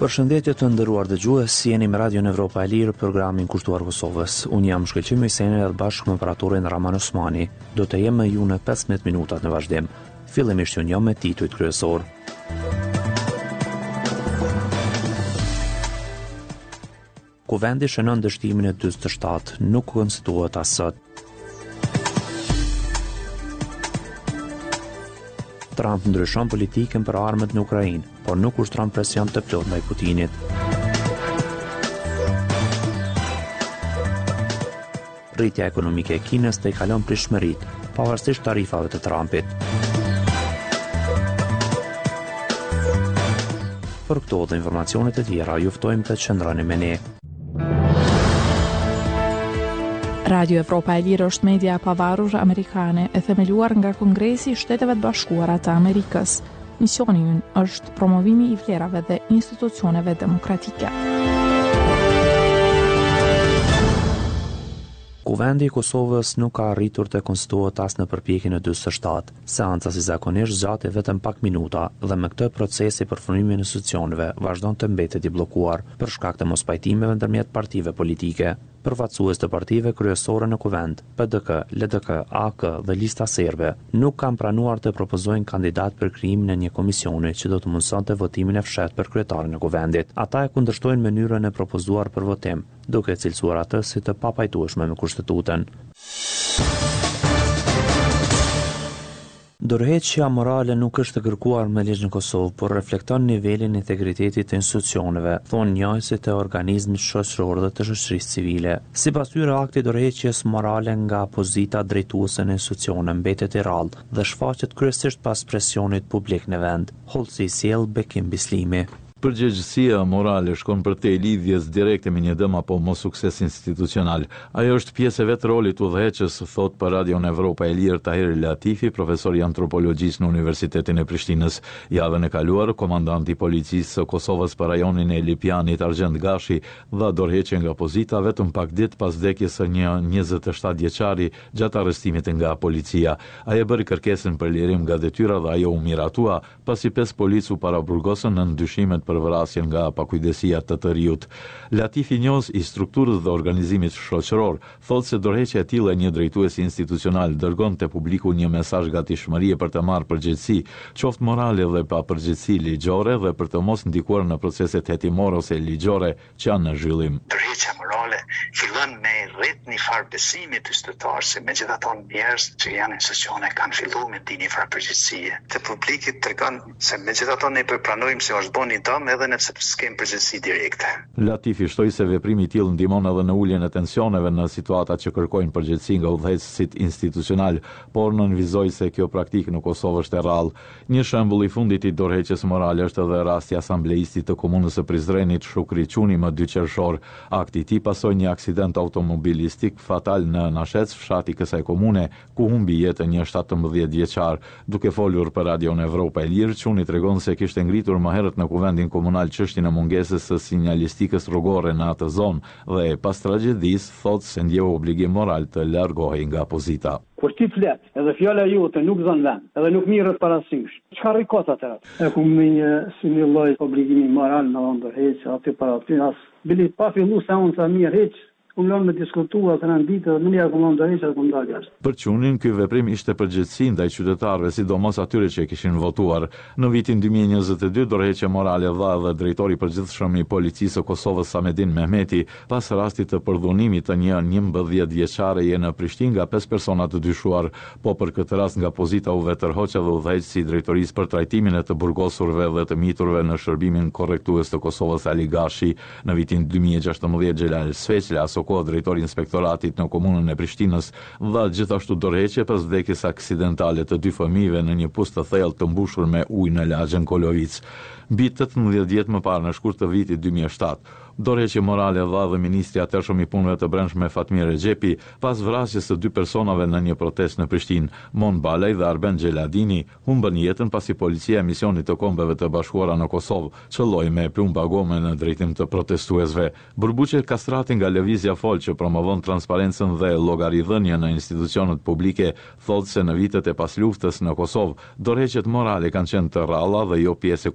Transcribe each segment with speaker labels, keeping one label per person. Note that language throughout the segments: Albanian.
Speaker 1: Përshëndetje të nderuar dëgjues, jeni me Radion Evropa e Lirë, programin kushtuar Kosovës. Unë jam Shkëlqim Hyseni dhe bashkë me operatorin Raman Osmani. Do të jem me ju në 15 minutat në vazhdim. Fillimisht unë jam me titujt kryesor. Kuvendi shënon dështimin e 47, nuk konstituohet as sot. Trump ndryshon politikën për armët në Ukrainë, por nuk ushtron presion të plot ndaj Putinit. Rritja ekonomike e Kinës të i kalon prishmërit, pavarësisht tarifave të Trumpit. Për këto dhe informacionet e tjera, juftojmë të qëndroni me ne.
Speaker 2: Radio Evropa e Lirë është media e pavarur amerikane e themeluar nga Kongresi i Shteteve të Bashkuara të Amerikës. Misioni ynë është promovimi i vlerave dhe institucioneve demokratike.
Speaker 1: Kuvendi i Kosovës nuk ka arritur të konstituohet as në përpjekjen e 47. Seanca si zakonisht zgjati vetëm pak minuta dhe me këtë procesi përfundimi i institucioneve vazhdon të mbetet i bllokuar për shkak të mospajtimeve ndërmjet partive politike. Përfaqësues të partive kryesore në kuvend, PDK, LDK, AK dhe lista serbe, nuk kanë pranuar të propozojnë kandidat për krijimin e një komisioni që do të mundsonte votimin e fshehtë për kryetarin e kuvendit. Ata e kundërshtojnë mënyrën e propozuar për votim, duke cilësuar atë si të papajtueshme me kushtetutën. Dorëheqja morale nuk është e kërkuar me ligj në Kosovë, por reflekton nivelin e integritetit të institucioneve, thonë njëjësit e organizmit shoqëror dhe të shoqërisë civile. Sipas tyre, akti i dorëheqjes morale nga pozita drejtuese në institucione mbetet i rrallë dhe shfaqet kryesisht pas presionit publik në vend. Hollësi sjell Bekim Bislimi.
Speaker 3: Përgjegjësia morale shkon për te lidhjes direkte me një dëm apo mos sukses institucional. Ajo është pjesë e vetë rolit udhëheqës, thot për Radion Evropa e Lirë Tahir Latifi, profesor i antropologjisë në Universitetin e Prishtinës. Javën e kaluar, komandanti i policisë së Kosovës për rajonin e Lipjanit Argjend Gashi dha dorëheqje nga pozita vetëm pak ditë pas vdekjes së një 27 vjeçari gjatë arrestimit nga policia. Ai e bëri kërkesën për lirim nga detyra dhe ajo u miratua, pasi 5 polic u paraburgosën në ndyshimet për vrasjen nga pakujdesia të riut. Latifi Njoz i strukturës dhe organizimit shoqëror thotë se dorëheqja e tillë e një drejtuesi institucional dërgon te publiku një mesazh gatishmërie për të marrë përgjegjësi, qoftë morale dhe pa përgjegjësi ligjore dhe për të mos ndikuar në proceset hetimore ose ligjore që janë në zhvillim.
Speaker 4: Dorëheqja morale fillon me rrit një farë besimi të qytetarëve se megjithatë njerëz që janë në institucione kanë filluar me dini farë përgjegjësie. Te publiku tregon se megjithatë ne pranojmë se është bënë dëm edhe nëse s'kem përgjegjësi direkte.
Speaker 3: Latifi shtoi se veprimi i tillë ndihmon edhe në uljen e tensioneve në situata që kërkojnë përgjegjësi nga udhëheqësit institucional, por nënvizoi se kjo praktikë në Kosovë është e rrallë. Një shembull i fundit i dorëheqjes morale është edhe rasti asambleistit të komunës së Prizrenit Shukri Quni më 2 qershor. Akti i tij pasoi një aksident automobilistik fatal në Nashec, fshati i kësaj komune, ku humbi jetën një 17 vjeçar. Duke folur për Radion Evropa e Lirë, Quni tregon se kishte ngritur më herët në kuvendin komunal çështjen e mungesës së sinjalistikës rrugore në atë zonë dhe pas tragjedisë thotë se ndjeu obligim moral të largohej nga pozita.
Speaker 5: Kur ti flet, edhe fjala jote nuk zon vend, edhe nuk mirret parasysh. Çfarë rikot atë? E ku me një lloj obligimi moral në ndërheqje aty para ty as bili pa fillu seanca mirë hiç. Unë me diskutua të rënë ditë dhe mënyrë akumon të rejtë akum dalë jashtë.
Speaker 3: Për Qunin, ky veprim ishte përgjegjësi ndaj qytetarëve, sidomos atyre që kishin votuar. Në vitin 2022, dorëheqje morale dha edhe drejtori i përgjithshëm i policisë së Kosovës Samedin Mehmeti, pas rastit të përdhunimit të një 11 vjeçare në Prishtinë nga 5 persona të dyshuar, po për këtë rast nga pozita u vetërhoq edhe udhëheqësi i drejtorisë për trajtimin e të burgosurve dhe të miturve në shërbimin korrektues të Kosovës Ali Gashi. Në vitin 2016, Xhelal Sveçla drejtori inspektoratit në komunën e Prishtinës dha gjithashtu dorëheqje pas vdekjes aksidentale të 2 fëmijëve në një pust të thellë të mbushur me ujë në lagjën Kolovic. Mbi 18 vjet më parë, në shkurt të vitit 2007, dorëheqje morale dha dhe ministri atërshëm i punëve të brendshme Fatmir Rexhepi pas vrasjes së 2 personave në një protestë në Prishtinë. Mon Balaj dhe Arben Xheladini humbën jetën pasi policia e misionit të Kombeve të Bashkuara në Kosovë çelloi me plumba gome në drejtim të protestuesve. Burbuqe Kastrati nga Lëvizja Fol, që promovon transparencën dhe llogaridhënien në institucionet publike, thotë se në vitet e pasluftës në Kosovë dorëheqjet morale kanë qenë të rralla dhe jo pjesë e kulturës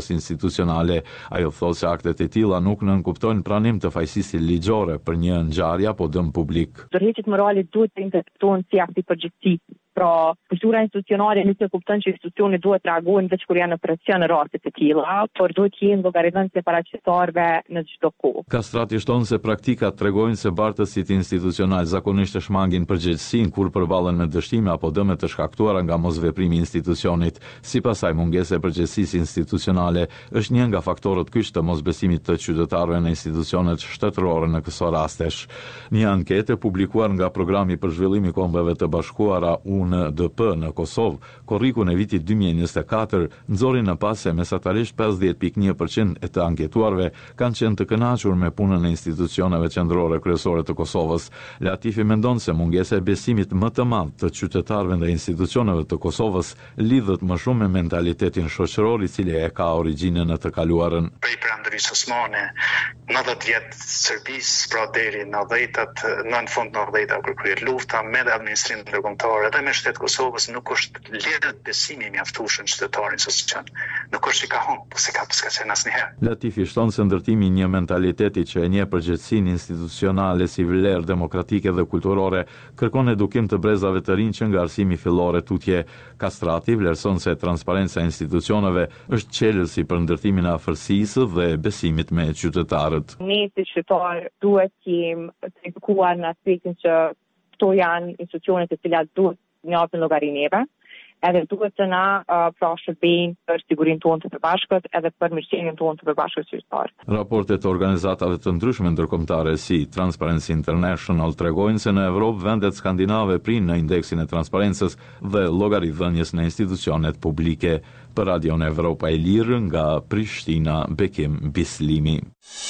Speaker 3: post-institucionale. Ajo thotë se aktet e tilla nuk nënkuptojnë pranim të fajësisë ligjore për një ngjarje apo dëm publik.
Speaker 6: Tërheqjet morale duhet të interpretohen si akti përgjegjësi. Pra, kultura institucionale nuk e kupton që institucioni duhet të reagojnë veç kur janë në presion në raste të tilla, por duhet të jenë llogaritëse paraqytetarëve në çdo kohë.
Speaker 3: Kastrati shton se praktikat tregojnë se bartësit institucional zakonisht shmangin përgjegjësinë kur përballen me dështime apo dëme të shkaktuara nga mosveprimi i institucionit. Sipas saj, mungesa e përgjegjësisë institucionale është një nga faktorët kyç të mosbesimit të qytetarëve në institucionet shtetërore në këso rastesh. Një anketë e publikuar nga Programi për Zhvillim i Kombeve të Bashkuara UNDP në Kosovë, korrikun e vitit 2024 nxori në pas se mesatarisht 50.1% e të anketuarve kanë qenë të kënaqur me punën e institucioneve qendrore kryesore të Kosovës. Latifi mendon se mungesa e besimit më të madh të qytetarëve ndaj institucioneve të Kosovës lidhet më shumë me mentalitetin shoqëror i cili e ka origjinën në të kaluarën.
Speaker 4: Prej Perandërisë Osmane, 90 vjet Serbisë, pra deri në 90 kur kryet lufta me administrimin ndërkombëtar dhe me shtetë Kosovës, nuk është lidhet besimi mjaftueshëm qytetarin social. Nuk është i ka humbur, se ka qenë asnjëherë.
Speaker 3: Latifi shton se ndërtimi i një mentaliteti që e njeh përgjegjësinë institucionale si vlerë demokratike dhe kulturore kërkon edukim të brezave të rinj që nga arsimi fillore tutje. Kastrati vlerëson se transparenca e institucioneve është çelësi për ndërtimin e afërsisë dhe besimit me qytetarët.
Speaker 6: Ne si qytetar duhet të edukuar në aspektin që këto janë institucionet e cilat duhet njëpën llogari neve, edhe duhet të na pra shërbejnë për sigurinë tonë të përbashkët edhe për mirëqenien tonë të përbashkët qytetarë.
Speaker 3: Raportet të organizatave të ndryshme ndërkombëtare si Transparency International tregojnë se në Evropë vendet skandinave prinë në indeksin e transparencës dhe llogaridhënies në institucionet publike. Për Radion Evropa e Lirë nga Prishtina, Bekim Bislimi.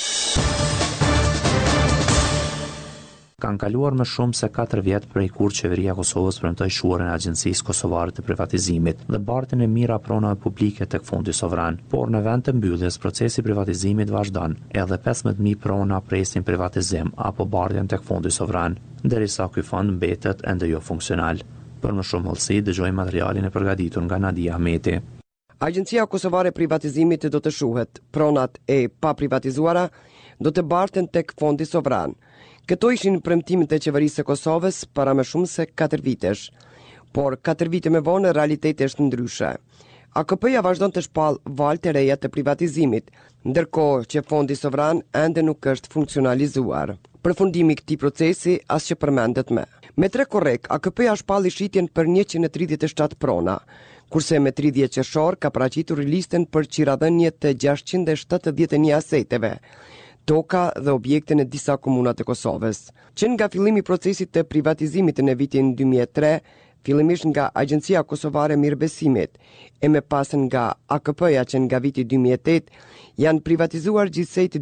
Speaker 1: Kanë kaluar më shumë se 4 vjet prej kur qeveria e Kosovës premtoi shuarjen e Agjencisë Kosovare të Privatizimit dhe bartën e mira pronave publike tek Fondi Sovran, por në vend të mbylljes procesi i privatizimit vazhdon, edhe 15.000 prona presin privatizim apo bardhjen tek Fondi Sovran, derisa ky fond mbetet ende jo funksional. Për më shumë hollësi dëgjojmë materialin e përgatitur nga Nadia Ahmeti.
Speaker 7: Agjencia Kosovare e Privatizimit do të shuhet, pronat e pa privatizuara do të barten tek Fondi Sovran. Këto ishin premtimet e qeverisë së Kosovës para më shumë se 4 vitesh, por 4 vite më vonë realiteti është ndryshe. AKP-ja vazhdon të shpallë valë të reja të privatizimit, ndërkohë që Fondi Sovran ende nuk është funksionalizuar. Përfundimi i këtij procesi as që përmendet më. Me 3 korrek, AKP-ja shpalli shitjen për 137 prona, kurse me 30 qershor ka paraqitur listën për qiradhënie të 671 aseteve, toka dhe objekte në disa komuna të Kosovës. Që nga fillimi i procesit të privatizimit në vitin 2003, fillimisht nga Agjencia Kosovare e Mirëbesimit e më pas nga AKP-ja që nga viti 2008, janë privatizuar gjithsej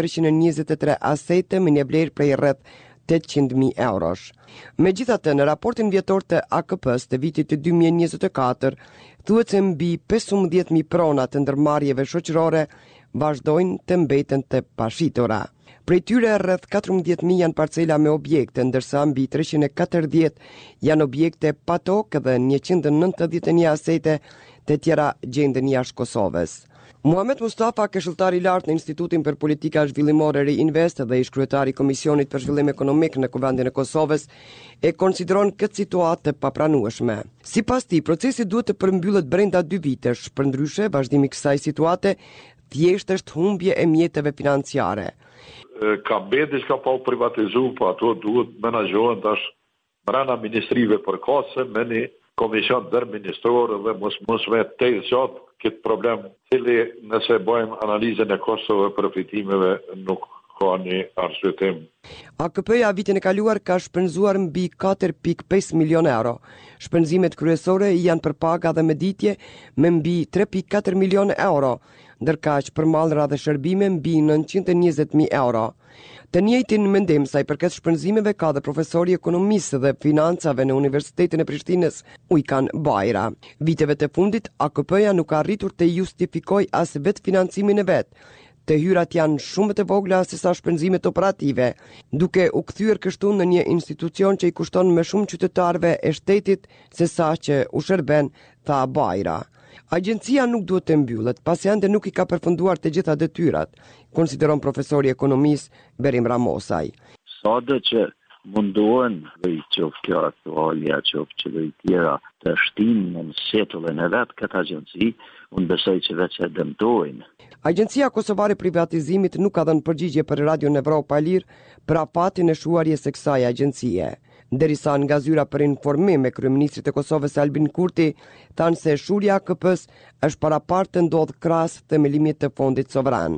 Speaker 7: 2323 asete me një vlerë prej rreth 800.000 eurosh. Megjithatë, në raportin vjetor të AKP-s të vitit 2024, thuhet se mbi 15.000 prona të ndërmarrjeve shoqërore vazhdojnë të mbeten të pashitura. Prej tyre rreth 14.000 janë parcela me objekte, ndërsa mbi 340 janë objekte pa tokë dhe 191 asete të tjera gjenden jashtë Kosovës. Muhamet Mustafa, këshilltar i lartë në Institutin për Politika Zhvillimore Reinvest dhe ish kryetari i Komisionit për Zhvillim Ekonomik në Kuvendin e Kosovës, e konsideron këtë situatë të papranueshme. Sipas tij, procesi duhet të përmbyllet brenda 2 vitesh, përndryshe vazhdimi i kësaj situate thjesht është humbje e mjeteve financiare.
Speaker 8: Ka mbet diçka pa u privatizuar, po ato duhet menaxhohen tash brenda ministrive përkatëse me një komision ndërministror dhe mos vetë të gjatë këtë problem, cili nëse bëjmë analizën e kostove përfitimeve nuk ka një arsyetim.
Speaker 7: AKP-ja vitin e kaluar ka shpenzuar mbi 4.5 milion euro. Shpenzimet kryesore janë për paga dhe mëditje me mbi 3.4 milion euro, ndërkaq për mallra dhe shërbime mbi 920.000 euro. Të njëjtin mendim sa i përket shpenzimeve ka dhe profesori ekonomisë dhe financave në Universitetin e Prishtinës, Ujkan Bajra. Viteve të fundit, AKP-ja nuk ka arritur të justifikoj as vetë financimin e vetë. Të hyrat janë shumë të vogla se sa shpenzimet operative, duke u kthyer kështu në një institucion që i kushton më shumë qytetarëve e shtetit se sa që u shërben, tha Bajra. Agjencia nuk duhet të mbyllet, pasi ende nuk i ka përfunduar të gjitha detyrat, konsideron profesori i ekonomisë Berim Ramosaj.
Speaker 9: Sado që mundohen dhe i qoftë kjo aktualja, qoftë qeverit tjera të shtinë në setullin e vetë këtë agjenci, unë besoj që veç e dëmtojnë.
Speaker 7: Agjencia Kosovare Privatizimit nuk ka dhënë përgjigje për Radio Evropa e Lirë për afatin e shuarjes së kësaj agjencie. Derisa nga zyra për informim me kryeministrit e Kosovës Albin Kurti thanë se shurja e AKP-s është parapartë të ndodhë krahas themelimit të fondit sovran.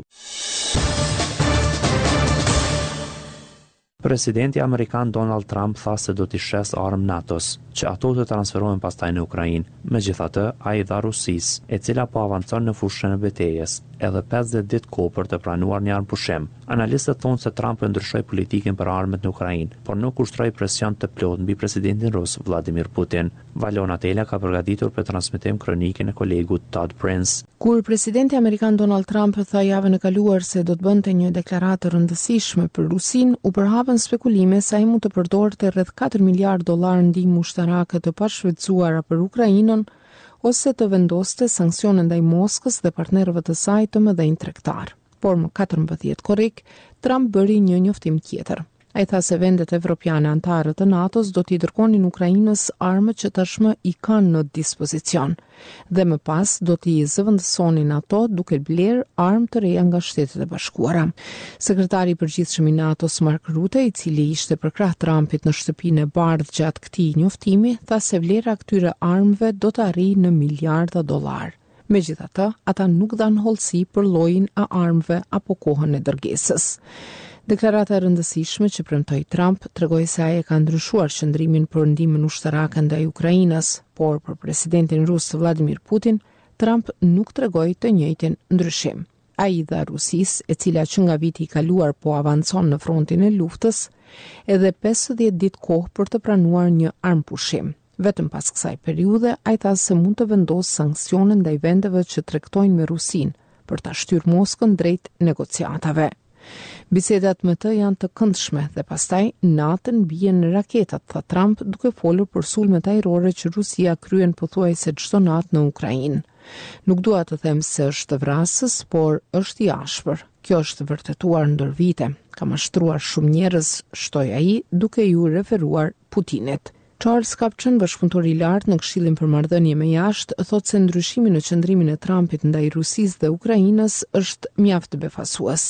Speaker 1: Presidenti Amerikan Donald Trump tha se do t'i shes armë NATO-s, që ato të transferohen pastaj në Ukrainë. Megjithatë, ai dha Rusisë, e cila po avancon në fushën e betejës, edhe 50 ditë kohë për të pranuar një armpushim. Analistët thonë se Trump e ndryshoi politikën për armët në Ukrainë, por nuk ushtroi presion të plotë mbi presidentin rus Vladimir Putin. Valona Tela ka përgatitur për transmetim kronikën e kolegut Todd Prince.
Speaker 2: Kur presidenti amerikan Donald Trump tha javën e kaluar se do të bënte një deklaratë rëndësishme për Rusinë, u përhapën spekulime se ai mund të përdorte rreth 4 miliard dollar ndihmë ushtarake të pashfrytzuara për Ukrainën, ose të vendoste sanksione ndaj Moskës dhe partnerëve të saj të mëdhenj tregtar. Por më 14 korrik, Trump bëri një njoftim tjetër. Ai tha se vendet evropiane anëtare të NATO-s do t'i dërgonin Ukrainës armët që tashmë i kanë në dispozicion, dhe më pas do t'i zëvendësonin ato duke blerë armë të reja nga Shtetet e Bashkuara. Sekretari i përgjithshëm i NATO-s Mark Rutte, i cili ishte përkrah Trumpit në shtëpinë e bardhë gjatë këtij njoftimi, tha se vlera këtyre armëve do të arrijë në miliarda dollar. Megjithatë, ata nuk dhanë hollësi për llojin e armëve apo kohën e dërgesës. Deklarata e rëndësishme që premtoi Trump tregoi se ai e ka ndryshuar qëndrimin për ndihmën ushtarake ndaj Ukrainës, por për presidentin rus Vladimir Putin, Trump nuk tregoi të njëjtin ndryshim. Ai dha Rusisë, e cila që nga viti i kaluar po avancon në frontin e luftës, edhe 50 ditë kohë për të pranuar një armpushim. Vetëm pas kësaj periudhe, ai tha se mund të vendosë sanksione ndaj vendeve që tregtojnë me Rusinë për ta shtyrë Moskën drejt negociatave. Bisedat me të janë të këndshme dhe pastaj natën bien raketat, tha Trump, duke folur për sulmet ajrore që Rusia kryen pothuajse çdo natë në Ukrainë. Nuk dua të them se është vrasës, por është i ashpër. Kjo është vërtetuar ndër vite. Ka mashtruar shumë njerëz, shtoi ai, duke ju referuar Putinit. Charles Kupchan, bashkëpunëtor i lartë në Këshillin për Marrëdhënie me Jashtë, thotë se ndryshimi në qëndrimin e Trumpit ndaj Rusisë dhe Ukrainës është mjaft befasues.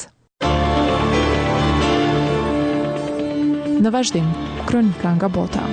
Speaker 2: Në vazhdim, kronika nga bota.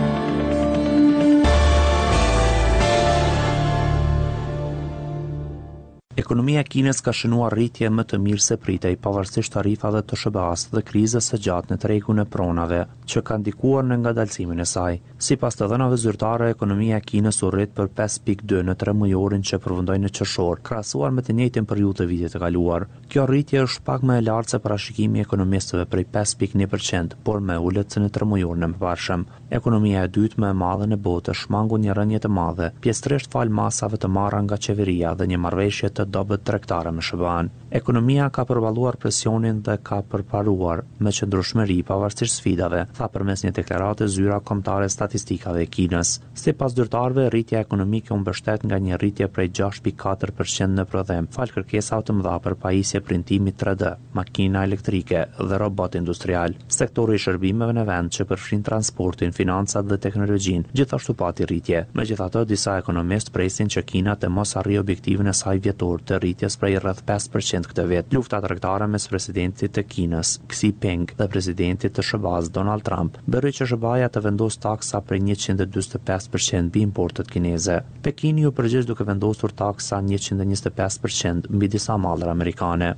Speaker 1: Ekonomia e Kinës ka shënuar rritje më të mirë se pritej, pavarësisht tarifave të SBA-s dhe krizës së gjatë në tregun e pronave, që ka ndikuar në ngadalësimin e saj. Sipas të dhënave zyrtare, ekonomia e Kinës u rrit për 5.2 në 3 mujorin që përfundoi në qershor, krahasuar me të njëjtën periudhë të vitit të kaluar. Kjo rritje është pak më e lartë se parashikimi i ekonomistëve prej 5.1%, por më ulët se në 3 mujorin e mëparshëm. Ekonomia e dytë më e madhe në botë shmangu një rënje të madhe, pjesërisht fal masave të marra nga qeveria dhe një marrëveshje të dobët tregtare me SBA-n. Ekonomia ka përballuar presionin dhe ka përparuar me qëndrueshmëri pavarësisht sfidave, tha përmes një deklarate zyra kombëtare statistikave e Kinës. Sipas zyrtarëve, rritja ekonomike u mbështet nga një rritje prej 6.4% në prodhim, fal kërkesave të mëdha për pajisje printimi 3D, makina elektrike dhe robot industrial. Sektori i shërbimeve në vend që përfshin transportin, financat dhe teknologjinë, gjithashtu pati rritje. Megjithatë, disa ekonomistë presin që Kina të mos arrijë objektivin e saj vjetor të rritjes prej rreth 5% këtë vit. Lufta tregtare mes presidentit të Kinës, Xi Jinping, dhe presidentit të SBA-s, Donald Trump, bëri që SBA-ja të vendosë taksa prej 145% mbi importet kineze. Pekini u përgjigj duke vendosur taksa 125% mbi disa mallra amerikane.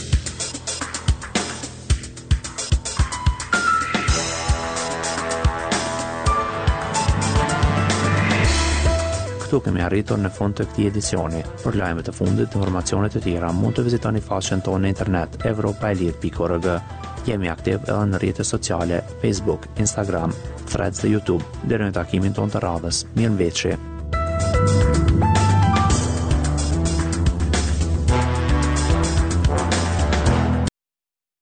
Speaker 1: Këtu kemi arritur në fund të këtij edicioni. Për lajmet e fundit dhe informacionet e tjera mund të vizitoni faqen tonë në internet evropaelir.org. Jemi aktiv edhe në rrjetet sociale, Facebook, Instagram, Threads dhe YouTube. Deri në takimin tonë të radhës. Mirëmbëjtje.